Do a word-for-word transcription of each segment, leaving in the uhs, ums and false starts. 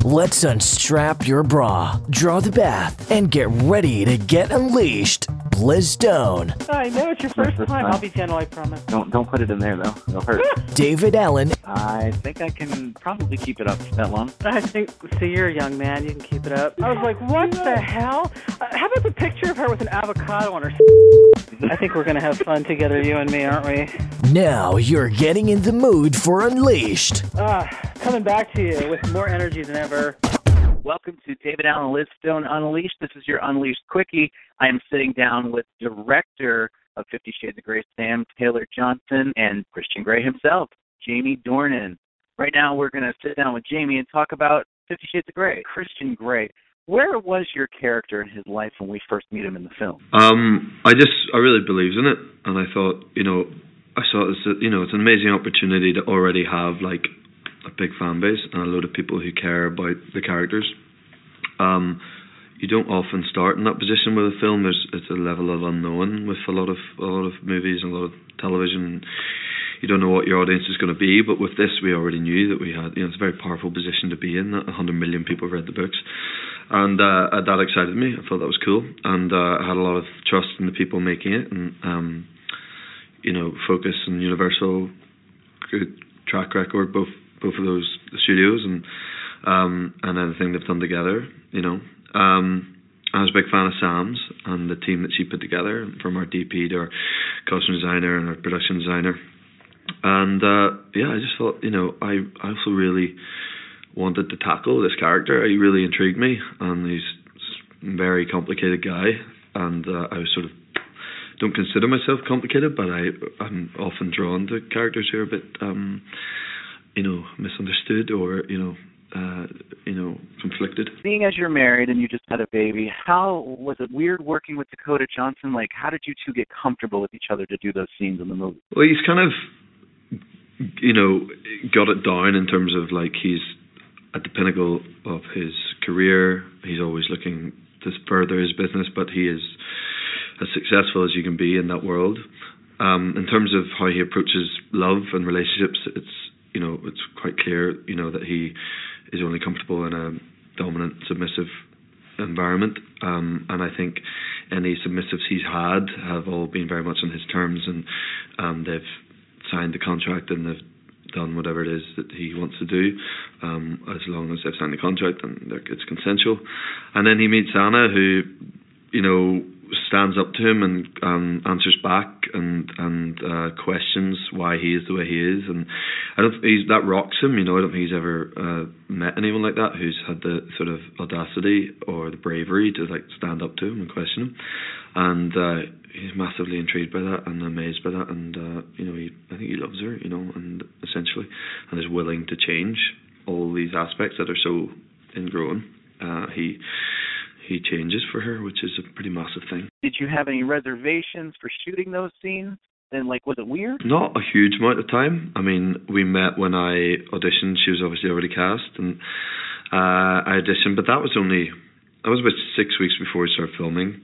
Let's unstrap your bra, draw the bath, and get ready to get unleashed. Blizzstone. I know it's your first, first time. time. I'll be gentle, I promise. Don't don't put it in there though. It'll hurt. David Allen. I think I can probably keep it up that long. I think, see, you're a young man. You can keep it up. I was like, what the hell? Uh, how about the picture of her with an avocado on her? I think we're going to have fun together, you and me, aren't we? Now you're getting in the mood for Unleashed. Ah, coming back to you with more energy than ever. Welcome to David Allen Blizzstone Unleashed. This is your Unleashed Quickie. I am sitting down with director of Fifty Shades of Grey, Sam Taylor Johnson, and Christian Grey himself, Jamie Dornan. Right now we're going to sit down with Jamie and talk about Fifty Shades of Grey. Christian Grey, where was your character in his life when we first meet him in the film? Um, I just, I really believed in it, and I thought, you know, I saw it as, you know, it's an amazing opportunity to already have, like, a big fan base and a load of people who care about the characters. Um, you don't often start in that position with a film. There's it's a level of unknown with a lot of a lot of movies and a lot of television. You don't know what your audience is going to be, but with this, we already knew that we had. You know, it's a very powerful position to be in. That one hundred million people read the books, and uh, that excited me. I thought that was cool, and uh, I had a lot of trust in the people making it, and um, you know, Focus and Universal, good track record, both. both of those studios and um, and everything they've done together, you know. Um, I was a big fan of Sam's and the team that she put together, from our D P to our costume designer and our production designer. And uh, yeah, I just thought, you know, I, I also really wanted to tackle this character. He really intrigued me, and he's a very complicated guy, and uh, I was sort of don't consider myself complicated, but I, I'm often drawn to characters who are a bit um, you know, misunderstood or, you know, uh, you know, conflicted. Being as you're married and you just had a baby, how was it weird working with Dakota Johnson? Like, how did you two get comfortable with each other to do those scenes in the movie? Well, he's kind of, you know, got it down in terms of, like, he's at the pinnacle of his career. He's always looking to further his business, but he is as successful as you can be in that world. Um, in terms of how he approaches love and relationships, it's, you know, it's quite clear, you know, that he is only comfortable in a dominant, submissive environment. Um, and I think any submissives he's had have all been very much on his terms, and um, they've signed the contract and they've done whatever it is that he wants to do, um, as long as they've signed the contract and it's consensual. And then he meets Anna, who, you know, stands up to him and um, answers back and and uh, questions why he is the way he is, and I don't he's that rocks him. You know, I don't think he's ever uh, met anyone like that who's had the sort of audacity or the bravery to like stand up to him and question him. And uh, he's massively intrigued by that and amazed by that, and uh, you know, he, I think he loves her. You know, and essentially, and is willing to change all these aspects that are so ingrown. Uh, he. He changes for her, which is a pretty massive thing. Did you have any reservations for shooting those scenes? And, like, was it weird? Not a huge amount of time. I mean, we met when I auditioned. She was obviously already cast, and uh, I auditioned, but that was only, that was about six weeks before we started filming.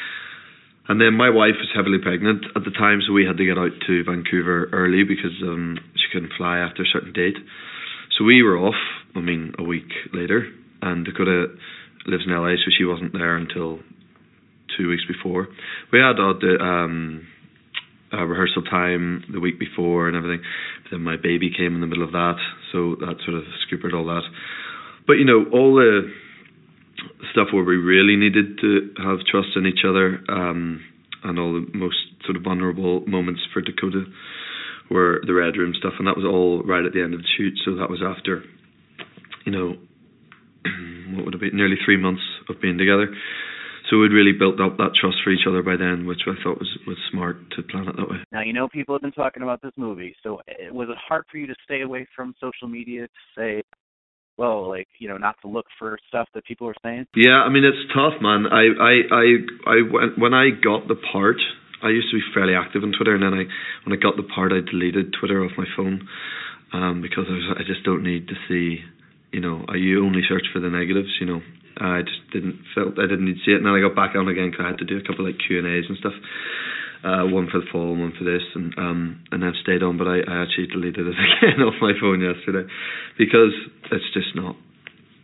And then my wife was heavily pregnant at the time, so we had to get out to Vancouver early because um, she couldn't fly after a certain date. So we were off, I mean, a week later, and Dakota lives in L A, so she wasn't there until two weeks before. We had uh, um, a rehearsal time the week before and everything. But then my baby came in the middle of that, so that sort of scuppered all that. But, you know, all the stuff where we really needed to have trust in each other, um, and all the most sort of vulnerable moments for Dakota were the Red Room stuff, and that was all right at the end of the shoot, so that was after, you know, what would it be, nearly three months of being together. So we'd really built up that trust for each other by then, which I thought was, was smart to plan it that way. Now, you know, people have been talking about this movie, so was it hard for you to stay away from social media to say, well, like, you know, not to look for stuff that people are saying? Yeah, I mean, it's tough, man. I, I, I, I went, when I got the part, I used to be fairly active on Twitter, and then I, when I got the part, I deleted Twitter off my phone, um, because I, was, I just don't need to see, you know, I, you only search for the negatives, you know. I just didn't felt I didn't need to see it, and then I got back on again because I had to do a couple of like Q and A's and stuff, uh, one for the fall and one for this, and um, and I've stayed on, but I, I actually deleted it again off my phone yesterday because it's just not,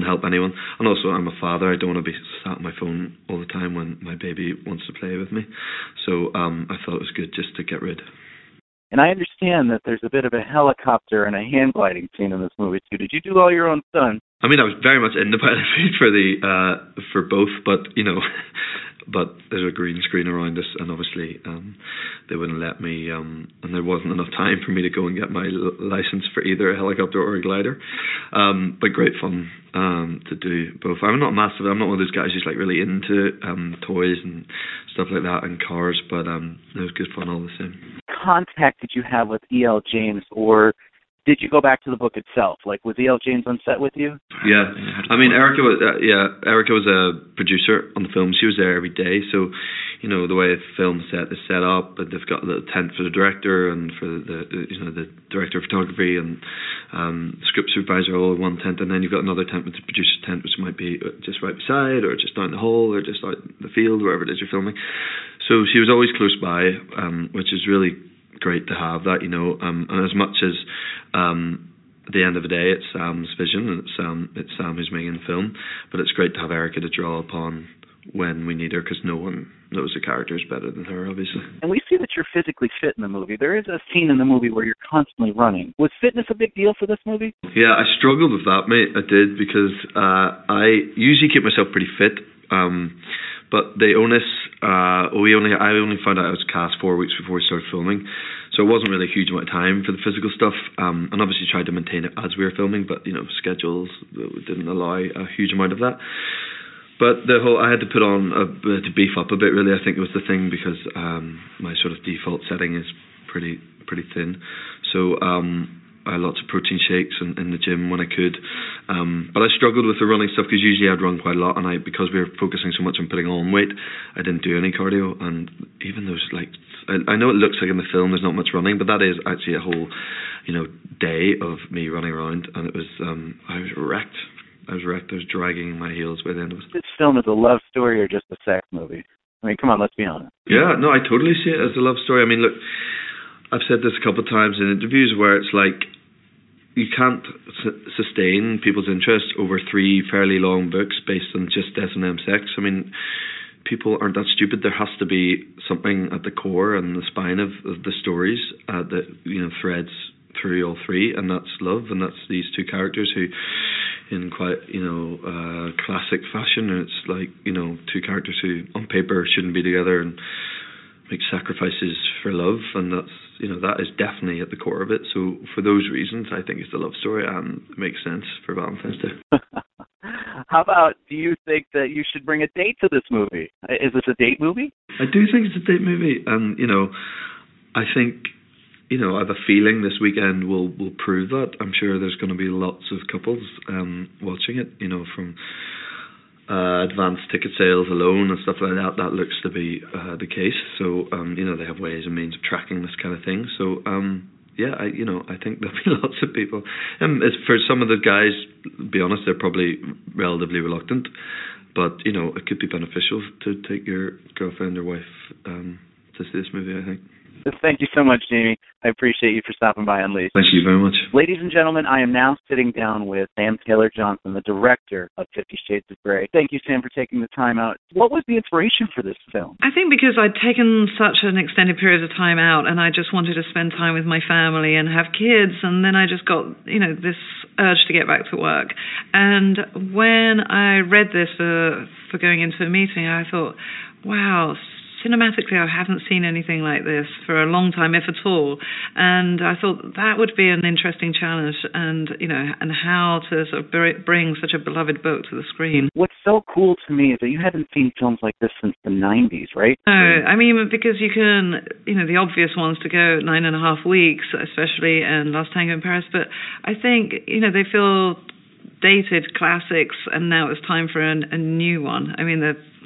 help anyone. And also, I'm a father. I don't want to be sat on my phone all the time when my baby wants to play with me. So um, I thought it was good just to get rid. And I understand that there's a bit of a helicopter and a hand gliding scene in this movie too. Did you do all your own stunts? I mean, I was very much in the pilot for the uh, for both, but you know, but there's a green screen around us, and obviously um, they wouldn't let me, um, and there wasn't enough time for me to go and get my l- license for either a helicopter or a glider. Um, but great fun um, to do both. I'm not massive. I'm not one of those guys who's like really into um, toys and stuff like that and cars, but um, it was good fun all the same. Contact did you have with E L. James, or did you go back to the book itself? Like, was E L. James on set with you? Yeah, I mean, Erica was uh, yeah, Erica was a producer on the film. She was there every day, so you know the way the film set is set up, and they've got a little tent for the director and for the you know the director of photography and um, script supervisor all in one tent, and then you've got another tent with the producer's tent, which might be just right beside, or just down the hall, or just out in the field, wherever it is you're filming. So she was always close by, um, which is really great to have that, you know, um, and as much as um, at the end of the day it's Sam's vision and it's Sam, it's Sam who's making the film, but it's great to have Erica to draw upon when we need her, because no one knows the characters better than her, obviously. And we see that you're physically fit in the movie. There is a scene in the movie where you're constantly running. Was fitness a big deal for this movie? Yeah, I struggled with that, mate. I did, because uh, I usually keep myself pretty fit. Um, But the onus, uh, we only I only found out I was cast four weeks before we started filming, so it wasn't really a huge amount of time for the physical stuff. Um, and obviously tried to maintain it as we were filming, but you know schedules didn't allow a huge amount of that. But the whole I had to put on a, to beef up a bit. Really, I think it was the thing, because um, my sort of default setting is pretty pretty thin. So. Um, I had lots of protein shakes in, in the gym when I could, um, but I struggled with the running stuff because usually I'd run quite a lot, and I because we were focusing so much on putting on weight, I didn't do any cardio. And even those like I, I know it looks like in the film there's not much running, but that is actually a whole, you know, day of me running around, and it was um, I was wrecked. I was wrecked. I was dragging my heels by the end of it. This film is a love story or just a sex movie? I mean, come on, let's be honest. Yeah, no, I totally see it as a love story. I mean, look, I've said this a couple of times in interviews where it's like, you can't su- sustain people's interest over three fairly long books based on just S and M sex. I mean, people aren't that stupid. There has to be something at the core and the spine of, of the stories uh, that you know threads through all three, and that's love, and that's these two characters who, in quite you know uh, classic fashion, and it's like you know two characters who on paper shouldn't be together and make sacrifices for love, and that's you know that is definitely at the core of it. So for those reasons, I think it's a love story and it makes sense for Valentine's Day. How about, do you think that you should bring a date to this movie? Is this a date movie? I do think it's a date movie, and you know, I think you know I have a feeling this weekend will will prove that. I'm sure there's going to be lots of couples um, watching it. You know, from Uh, advanced ticket sales alone and stuff like that, that looks to be uh, the case. So, um, you know, they have ways and means of tracking this kind of thing. So, um, yeah, I, you know, I think there'll be lots of people. Um, as for some of the guys, to be honest, they're probably relatively reluctant. But, you know, it could be beneficial to take your girlfriend or wife um, to see this movie, I think. Thank you so much, Jamie. I appreciate you for stopping by Unleashed. Thank you very much. Ladies and gentlemen, I am now sitting down with Sam Taylor Johnson, the director of Fifty Shades of Grey. Thank you, Sam, for taking the time out. What was the inspiration for this film? I think because I'd taken such an extended period of time out, and I just wanted to spend time with my family and have kids, and then I just got, you know, this urge to get back to work. And when I read this for, for going into a meeting, I thought, wow, cinematically, I haven't seen anything like this for a long time, if at all. And I thought that would be an interesting challenge, and you know, and how to sort of bring such a beloved book to the screen. What's so cool to me is that you haven't seen films like this since the nineties, right? No, I mean, because you can, you know, the obvious ones to go nine and a half weeks, especially, and Last Tango in Paris. But I think, you know, they feel dated classics, and now it's time for an, a new one. I mean, the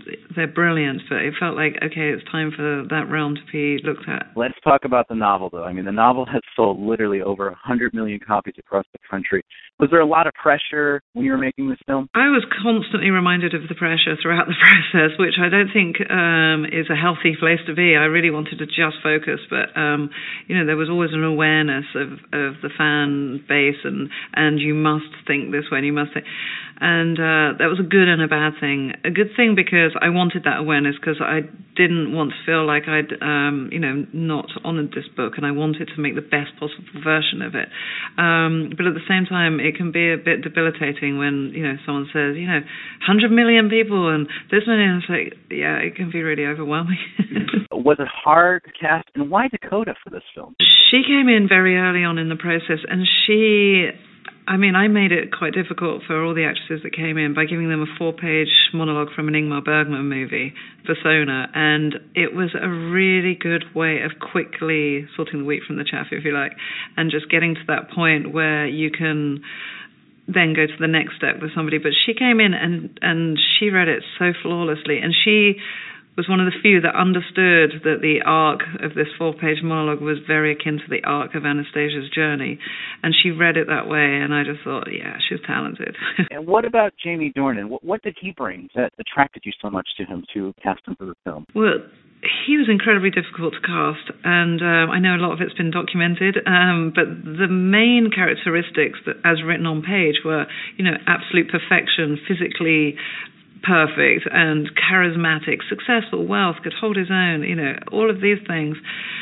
they're brilliant, but it felt like, okay, it's time for that realm to be looked at. Let's talk about the novel, though. I mean, the novel has sold literally over one hundred million copies across the country. Was there a lot of pressure when you were making this film? I was constantly reminded of the pressure throughout the process, which I don't think um, is a healthy place to be. I really wanted to just focus, but, um, you know, there was always an awareness of, of the fan base, and, and you must think this way, and you must think... And uh, that was a good and a bad thing. A good thing because I wanted that awareness, because I didn't want to feel like I'd, um, you know, not honoured this book, and I wanted to make the best possible version of it. Um, but at the same time, it can be a bit debilitating when, you know, someone says, you know, one hundred million people and this many, and it's like, yeah, it can be really overwhelming. Was it hard to cast, and why Dakota for this film? She came in very early on in the process, and she... I mean, I made it quite difficult for all the actresses that came in by giving them a four-page monologue from an Ingmar Bergman movie, Persona, and it was a really good way of quickly sorting the wheat from the chaff, if you like, and just getting to that point where you can then go to the next step with somebody. But she came in and, and she read it so flawlessly, and she was one of the few that understood that the arc of this four-page monologue was very akin to the arc of Anastasia's journey, and she read it that way, and I just thought, yeah, she's talented. And what about Jamie Dornan? What, what did he bring that attracted you so much to him to cast him for the film? Well, he was incredibly difficult to cast, and um, I know a lot of it's been documented, um, but the main characteristics that, as written on page, were, you know, absolute perfection, physically perfect and charismatic, successful, wealth, could hold his own, you know, all of these things.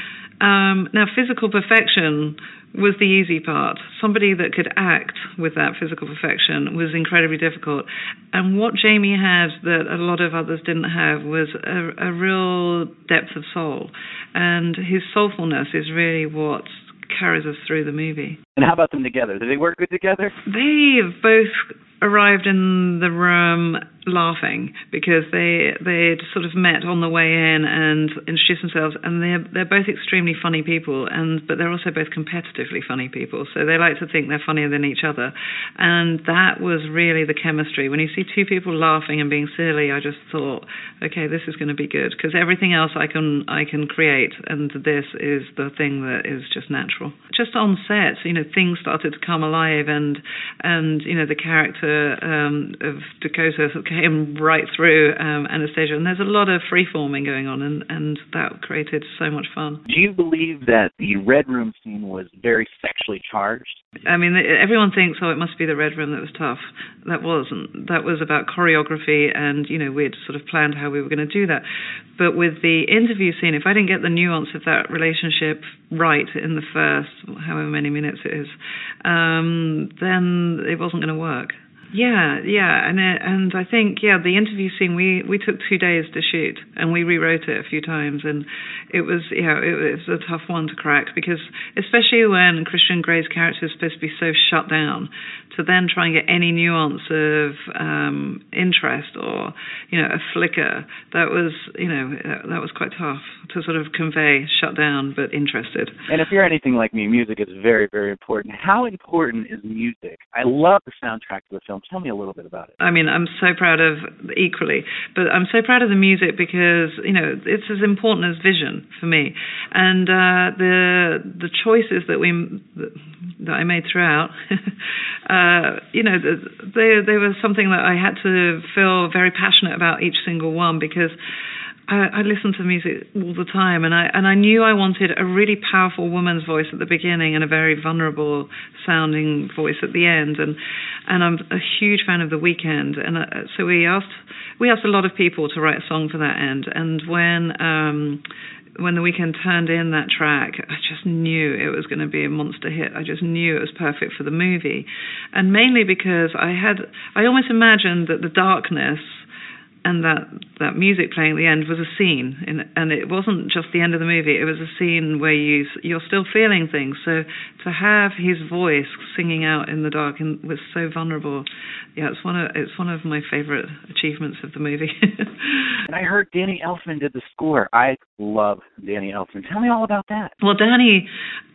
Um, now, physical perfection was the easy part. Somebody that could act with that physical perfection was incredibly difficult. And what Jamie had that a lot of others didn't have was a, a real depth of soul. And his soulfulness is really what carries us through the movie. And how about them together? Do they work good together? They both arrived in the room laughing because they they'd sort of met on the way in and introduced themselves, and they're they're both extremely funny people, and but they're also both competitively funny people, so they like to think they're funnier than each other, and that was really the chemistry. When you see two people laughing and being silly, I just thought, okay, this is going to be good, because everything else I can I can create, and this is the thing that is just natural. Just on set, you know, things started to come alive, and and you know, the character um, of Dakota came right through um, Anastasia, and there's a lot of free-forming going on, and, and that created so much fun. Do you believe that the Red Room scene was very sexually charged? I mean, everyone thinks, oh, it must be the Red Room that was tough. That wasn't. That was about choreography, and, you know, we'd sort of planned how we were going to do that. But with the interview scene, if I didn't get the nuance of that relationship right in the first however many minutes it is, um, then it wasn't going to work. Yeah, yeah, and it, and I think, yeah, the interview scene, we, we took two days to shoot, and we rewrote it a few times, and it was, yeah, it was a tough one to crack, because especially when Christian Grey's character is supposed to be so shut down, to then try and get any nuance of um, interest or, you know, a flicker, that was, you know, that was quite tough to sort of convey shut down but interested. And if you're anything like me, music is very, very important. How important is music? I love the soundtrack to the film. Tell me a little bit about it. I mean, I'm so proud of, equally, but I'm so proud of the music because, you know, it's as important as vision for me. And uh, the the choices that we that I made throughout, uh, you know, they they were something that I had to feel very passionate about each single one, because I, I listened to music all the time, and I and I knew I wanted a really powerful woman's voice at the beginning and a very vulnerable sounding voice at the end, and and I'm a huge fan of The Weeknd, and uh, so we asked we asked a lot of people to write a song for that end, and when um, when The Weeknd turned in that track, I just knew it was going to be a monster hit. I just knew it was perfect for the movie, and mainly because I had I almost imagined that the darkness and that, that music playing at the end was a scene, in, and it wasn't just the end of the movie, it was a scene where you, you're still feeling things. So to have his voice singing out in the dark and was so vulnerable, yeah, it's one of it's one of my favorite achievements of the movie. And I heard Danny Elfman did the score. I love Danny Elfman. Tell me all about that. Well, Danny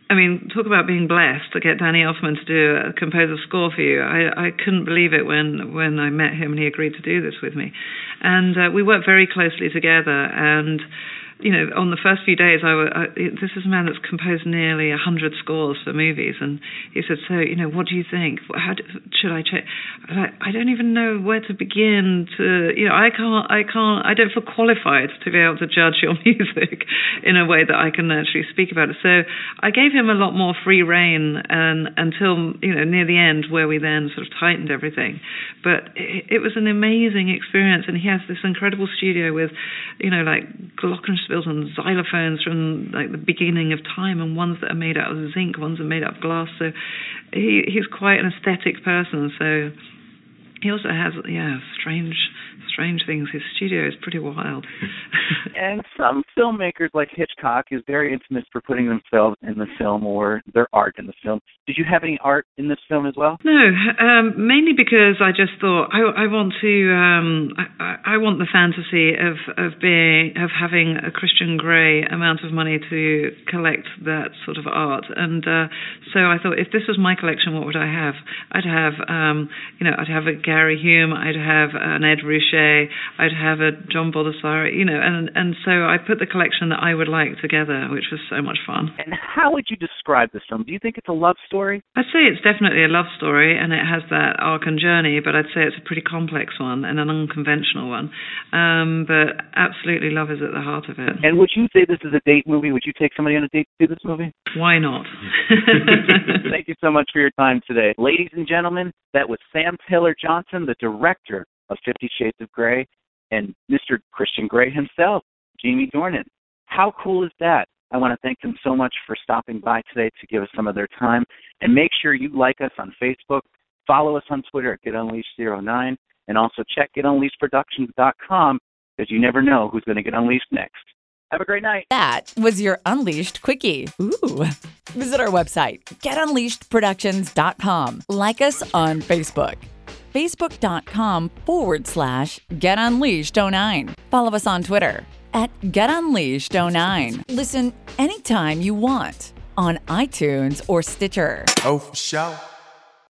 I mean, talk about being blessed to get Danny Elfman to do a compose a score for you. I, I couldn't believe it when, when I met him and he agreed to do this with me. And uh, we worked very closely together. And, you know, on the first few days, I, I this is a man that's composed nearly a hundred scores for movies. And he said, so, you know, what do you think? How do, should I check? I, I don't even know where to begin to, you know, I can't, I can't, I don't feel qualified to be able to judge your music in a way that I can actually speak about it. So I gave him a lot more free rein and until, you know, near the end where we then sort of tightened everything. But it, it was an amazing experience. And he has this incredible studio with, you know, like glockenspiels and xylophones from like the beginning of time, and ones that are made out of zinc, ones that are made out of glass. So he he's quite an aesthetic person. So he also has, yeah, strange, strange things. His studio is pretty wild. And some filmmakers like Hitchcock is very infamous for putting themselves in the film or their art in the film. Did you have any art in this film as well? No, um, mainly because I just thought I, I want to. Um, I, I want the fantasy of of being of having a Christian Grey amount of money to collect that sort of art, and uh, so I thought if this was my collection, what would I have? I'd have, um, you know, I'd have a Gary Hume, I'd have an Ed Ruscha, I'd have a John Baldessari, you know, and and so I put the collection that I would like together, which was so much fun. And how would you describe this film? Do you think it's a love story? I'd say it's definitely a love story, and it has that arc and journey, but I'd say it's a pretty complex one and an unconventional one. Um, but absolutely love is at the heart of it. And would you say this is a date movie? Would you take somebody on a date to do this movie? Why not? Thank you so much for your time today. Ladies and gentlemen, that was Sam Taylor Johnson, the director of Fifty Shades of Grey, and Mister Christian Grey himself, Jamie Dornan. How cool is that? I want to thank them so much for stopping by today to give us some of their time. And make sure you like us on Facebook, follow us on Twitter at Get Unleashed zero nine, and also check Get Unleashed Productions dot com because you never know who's going to get unleashed next. Have a great night. That was your Unleashed Quickie. Ooh. Visit our website, Get Unleashed Productions dot com. Like us on Facebook. Facebook.com forward slash Get Unleashed 09. Follow us on Twitter at Get Unleashed 09. Listen anytime you want on iTunes or Stitcher. Oh, for sure.